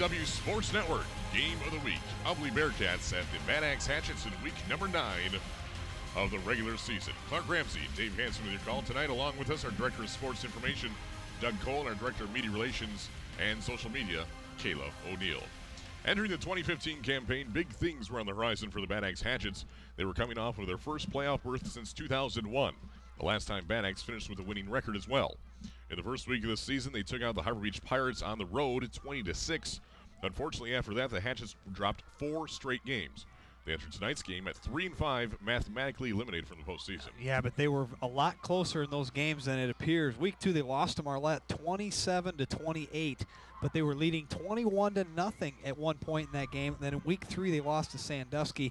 WLEW Sports Network. Game of the week. Ubly Bearcats at the Bad Axe Hatchets in week number 9 of the regular season. Clark Ramsey, Dave Hanson with your call tonight. Along with us, our Director of Sports Information, Doug Cole, and our Director of Media Relations and Social Media, Kayla O'Neill. Entering the 2015 campaign, big things were on the horizon for the Bad Axe Hatchets. They were coming off of their first playoff berth since 2001. The last time Bad Axe finished with a winning record as well. In the first week of the season, they took out the Harbor Beach Pirates on the road 20-6. Unfortunately, after that, the Hatchets dropped 4 straight games. They entered tonight's game at 3-5, mathematically eliminated from the postseason. Yeah, but they were a lot closer in those games than it appears. Week 2, they lost to Marlette 27-28, but they were leading 21-0 at one point in that game. And then in week 3, they lost to Sandusky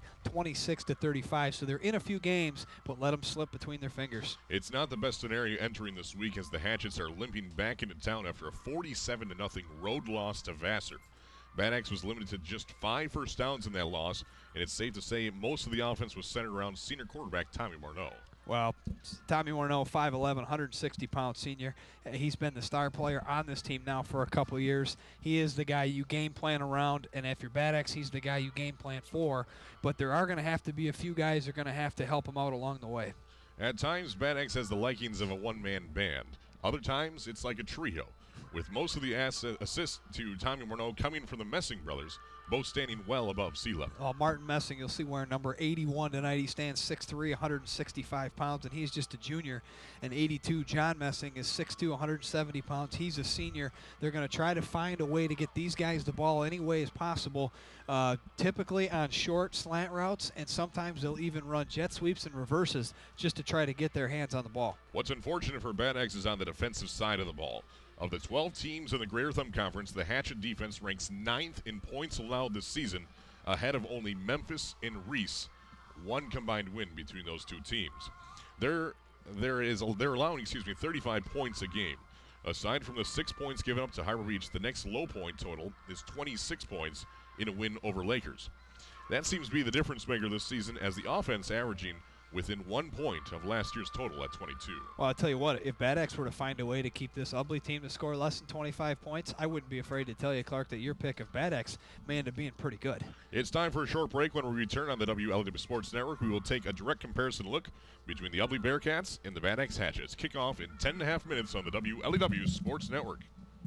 26-35. So they're in a few games, but let them slip between their fingers. It's not the best scenario entering this week as the Hatchets are limping back into town after a 47-0 road loss to Vassar. Bad Axe was limited to just 5 first downs in that loss, and it's safe to say most of the offense was centered around senior quarterback Tommy Morneau. Well, Tommy Morneau, 5'11", 160-pound senior. He's been the star player on this team now for a couple of years. He is the guy you game plan around, and if you're Bad Axe, he's the guy you game plan for. But there are going to have to be a few guys that are going to have to help him out along the way. At times, Bad Axe has the likings of a one-man band. Other times, it's like a trio, with most of the assists to Tommy Morneau coming from the Messing brothers, both standing well above sea level. Martin Messing, you'll see wearing number 81 tonight. He stands 6'3", 165 pounds, and he's just a junior. And 82, John Messing, is 6'2", 170 pounds. He's a senior. They're going to try to find a way to get these guys the ball any way as possible, typically on short slant routes, and sometimes they'll even run jet sweeps and reverses just to try to get their hands on the ball. What's unfortunate for Bad Axe is on the defensive side of the ball. Of the 12 teams in the Greater Thumb Conference, the Hatchet defense ranks 9th in points allowed this season, ahead of only Memphis and Reese. 1 combined win between those 2 teams. They're allowing 35 points a game. Aside from the 6 points given up to Harbor Beach, the next low point total is 26 points in a win over Lakers. That seems to be the difference maker this season, as the offense averaging within 1 point of last year's total at 22. Well, I'll tell you what, if Bad Axe were to find a way to keep this Ubly team to score less than 25 points, I wouldn't be afraid to tell you, Clark, that your pick of Bad Axe may end up being pretty good. It's time for a short break. When we return on the WLEW Sports Network, we will take a direct comparison look between the Ubly Bearcats and the Bad Axe Hatchets. Kickoff in 10.5 minutes on the WLEW Sports Network.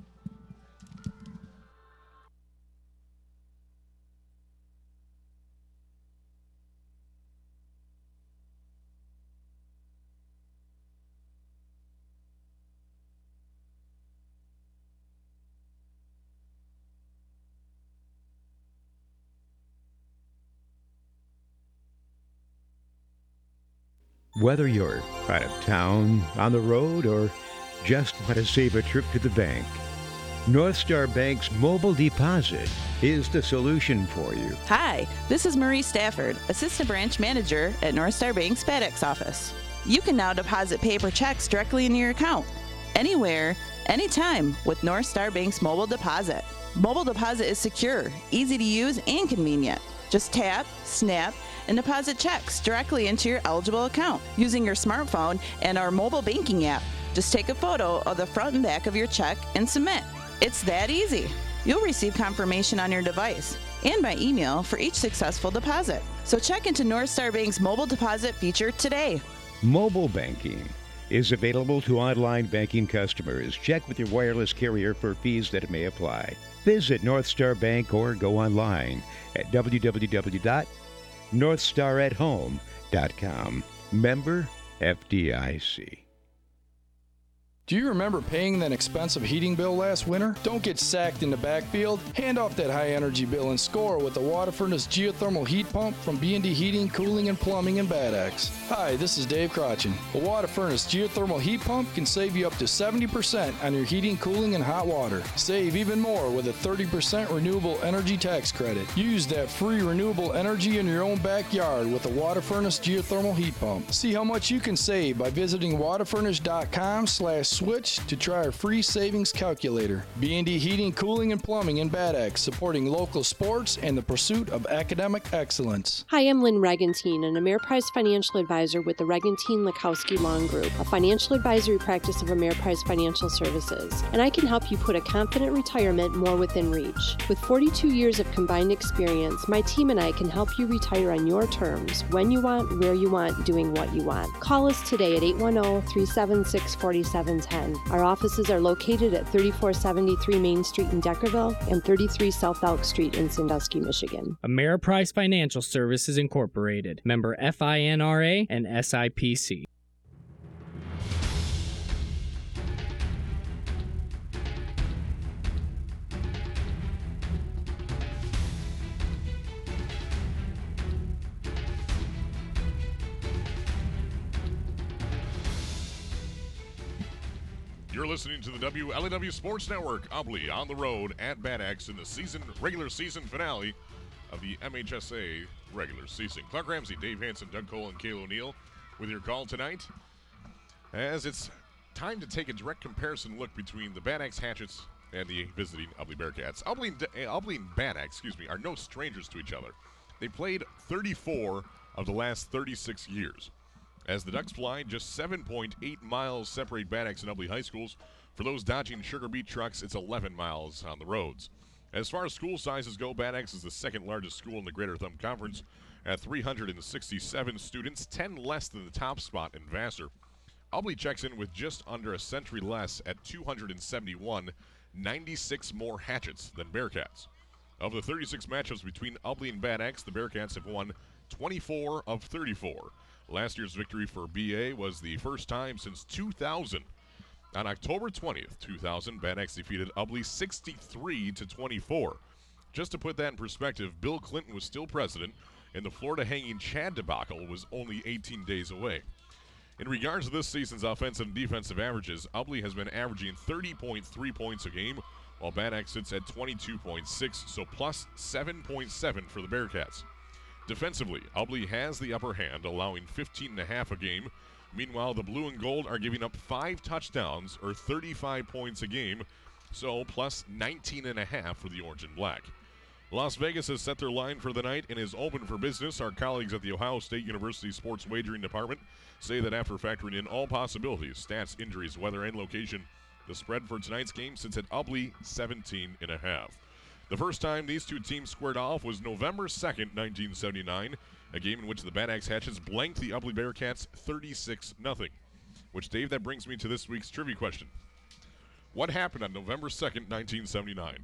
Whether you're out of town, on the road, or just want to save a trip to the bank, North Star Bank's mobile deposit is the solution for you. Hi, this is Marie Stafford, Assistant Branch Manager at North Star Bank's Bad Axe office. You can now deposit paper checks directly into your account, anywhere, anytime with North Star Bank's mobile deposit. Mobile deposit is secure, easy to use, and convenient. Just tap, snap, and deposit checks directly into your eligible account using your smartphone and our mobile banking app. Just take a photo of the front and back of your check and submit. It's that easy. You'll receive confirmation on your device and by email for each successful deposit. So check into North Star Bank's mobile deposit feature today. Mobile banking is available to online banking customers. Check with your wireless carrier for fees that may apply. Visit North Star Bank or go online at www.northstarathome.com. Member FDIC. Do you remember paying that expensive heating bill last winter? Don't get sacked in the backfield. Hand off that high energy bill and score with the Water Furnace Geothermal Heat Pump from B&D Heating, Cooling, and Plumbing in Bad Axe. Hi, this is Dave Crotchin. The Water Furnace Geothermal Heat Pump can save you up to 70% on your heating, cooling, and hot water. Save even more with a 30% renewable energy tax credit. Use that free renewable energy in your own backyard with the Water Furnace Geothermal Heat Pump. See how much you can save by visiting waterfurnace.com/ switch to try our free savings calculator. B&D Heating, Cooling, and Plumbing in Bad Axe, supporting local sports and the pursuit of academic excellence. Hi, I'm Lynn Regentine, an Ameriprise financial advisor with the Regentine Lakowski Long Group, a financial advisory practice of Ameriprise Financial Services. And I can help you put a confident retirement more within reach. With 42 years of combined experience, my team and I can help you retire on your terms, when you want, where you want, doing what you want. Call us today at 810-376-4710. Our offices are located at 3473 Main Street in Deckerville and 33 South Elk Street in Sandusky, Michigan. Ameriprise Financial Services Incorporated, member FINRA and SIPC. You're listening to the WLAW Sports Network, Ubly on the road at Bad Axe in the regular season finale of the MHSA regular season. Clark Ramsey, Dave Hansen, Doug Cole, and Kale O'Neill with your call tonight, as it's time to take a direct comparison look between the Bad Axe Hatchets and the visiting Ubly Bearcats. Ubly and Bad Axe, are no strangers to each other. They played 34 of the last 36 years. As the Ducks fly, just 7.8 miles separate Bad Axe and Ubly high schools. For those dodging sugar beet trucks, it's 11 miles on the roads. As far as school sizes go, Bad Axe is the second largest school in the Greater Thumb Conference at 367 students, 10 less than the top spot in Vassar. Ubly checks in with just under a century less at 271, 96 more Hatchets than Bearcats. Of the 36 matchups between Ubly and Bad Axe, the Bearcats have won 24 of 34. Last year's victory for BA was the first time since 2000. On October 20th, 2000, Bad Axe defeated Ubly 63-24. Just to put that in perspective, Bill Clinton was still president, and the Florida hanging Chad debacle was only 18 days away. In regards to this season's offensive and defensive averages, Ubly has been averaging 30.3 points a game, while Bad Axe sits at 22.6, so plus 7.7 for the Bearcats. Defensively, Ubly has the upper hand, allowing 15.5 a game. Meanwhile, the blue and gold are giving up 5 touchdowns, or 35 points a game, so plus 19.5 for the orange and black. Las Vegas has set their line for the night and is open for business. Our colleagues at the Ohio State University Sports Wagering Department say that after factoring in all possibilities, stats, injuries, weather, and location, the spread for tonight's game sits at Ubly 17.5. The first time these two teams squared off was November 2nd, 1979, a game in which the Bad Axe Hatchets blanked the Ubly Bearcats 36-0. Which, Dave, that brings me to this week's trivia question. What happened on November 2nd, 1979?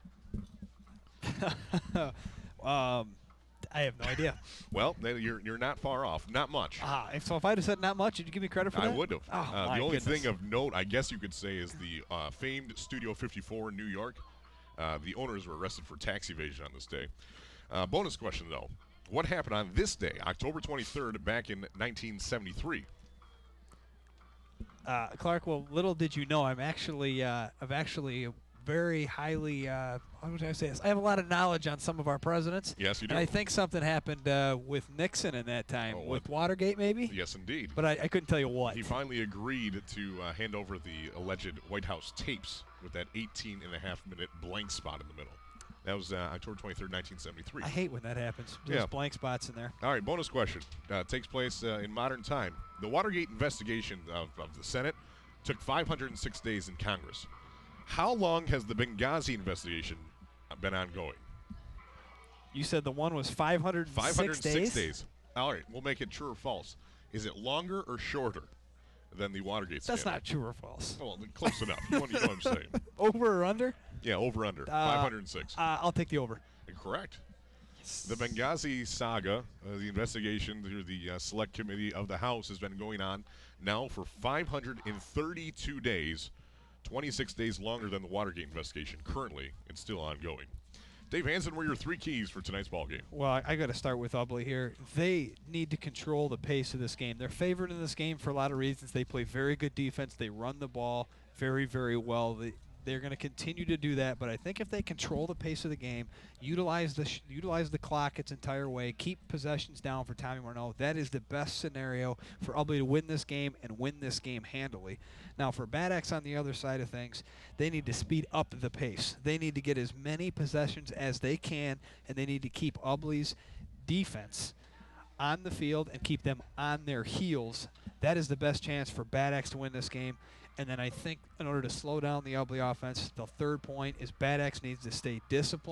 I have no idea. Well, you're not far off. Not much. So if I'd have said not much, would you give me credit for that? I would have. Oh, the only goodness. thing of note, I guess you could say, is the famed Studio 54 in New York. The owners were arrested for tax evasion on this day. Bonus question, though. What happened on this day, October 23rd, back in 1973? Clark, well, little did you know, I'm actually very highly, how would I say this? I have a lot of knowledge on some of our presidents. Yes, you do. And I think something happened with Nixon in that time, with Watergate maybe? Yes, indeed. But I couldn't tell you what. He finally agreed to hand over the alleged White House tapes with that 18.5-minute blank spot in the middle. That was October 23rd, 1973. I hate when that happens. There's blank spots in there. All right, bonus question. Takes place in modern time. The Watergate investigation of the Senate took 506 days in Congress. How long has the Benghazi investigation been ongoing? You said the one was 506 days. All right, we'll make it true or false. Is it longer or shorter than the Watergate scandal? That's not true or false. Well, close enough. You know what I'm saying. Over or under? Yeah, over under. 506. I'll take the over. Correct. Yes. The Benghazi saga, the investigation through the Select Committee of the House, has been going on now for 532 days, 26 days longer than the Watergate investigation. Currently, it's still ongoing. Dave Hansen, what are your 3 keys for tonight's ball game? Well, I got to start with Ubly here. They need to control the pace of this game. They're favored in this game for a lot of reasons. They play very good defense. They run the ball very, very well. They're going to continue to do that, but I think if they control the pace of the game, utilize the clock its entire way, keep possessions down for Tommy Morneau, that is the best scenario for Ubly to win this game and win this game handily. Now, for Bad Axe on the other side of things, they need to speed up the pace. They need to get as many possessions as they can, and they need to keep Ubly's defense on the field and keep them on their heels. That is the best chance for Bad Axe to win this game. And then I think in order to slow down the Ubly offense, the third point is Bad Axe needs to stay disciplined